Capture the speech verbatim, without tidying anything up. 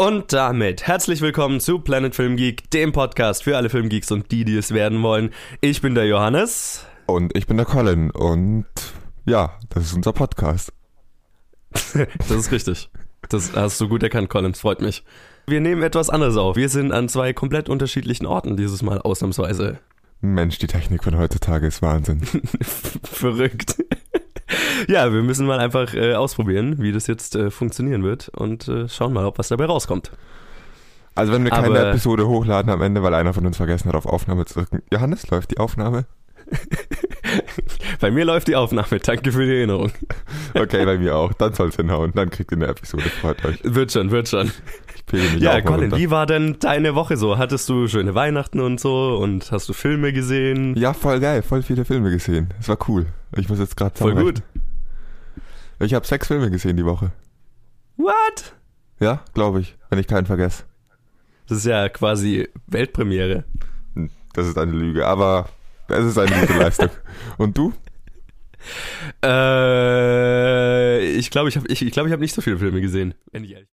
Und damit herzlich willkommen zu Planet Film Geek, dem Podcast für alle Filmgeeks und die, die es werden wollen. Ich bin der Johannes. Und ich bin der Colin. Und ja, das ist unser Podcast. Das ist richtig. Das hast du gut erkannt, Colin. Freut mich. Wir nehmen etwas anderes auf. Wir sind an zwei komplett unterschiedlichen Orten dieses Mal ausnahmsweise. Mensch, die Technik von heutzutage ist Wahnsinn. Verrückt. Ja, wir müssen mal einfach äh, ausprobieren, wie das jetzt äh, funktionieren wird und äh, schauen mal, ob was dabei rauskommt. Also wenn wir keine Aber Episode hochladen am Ende, weil einer von uns vergessen hat, auf Aufnahme zu drücken. Johannes, läuft die Aufnahme? Bei mir läuft die Aufnahme, danke für die Erinnerung. Okay, bei mir auch. Dann soll's hinhauen. Dann kriegt ihr eine Episode. Freut euch. Wird schon, wird schon. Ich pegel mich Ja, auch mal Colin, runter. wie war denn deine Woche so? Hattest du schöne Weihnachten und so und hast du Filme gesehen? Ja, voll geil. Voll viele Filme gesehen. Es war cool. Ich muss jetzt gerade Voll gut. Ich habe sechs Filme gesehen die Woche. What? Ja, glaube ich. Wenn ich keinen vergesse. Das ist ja quasi Weltpremiere. Hm, Das ist eine Lüge, aber es ist eine gute Leistung. Und du? Äh, ich glaube, ich habe ich, ich, glaub, ich hab nicht so viele Filme gesehen, wenn ich ehrlich bin.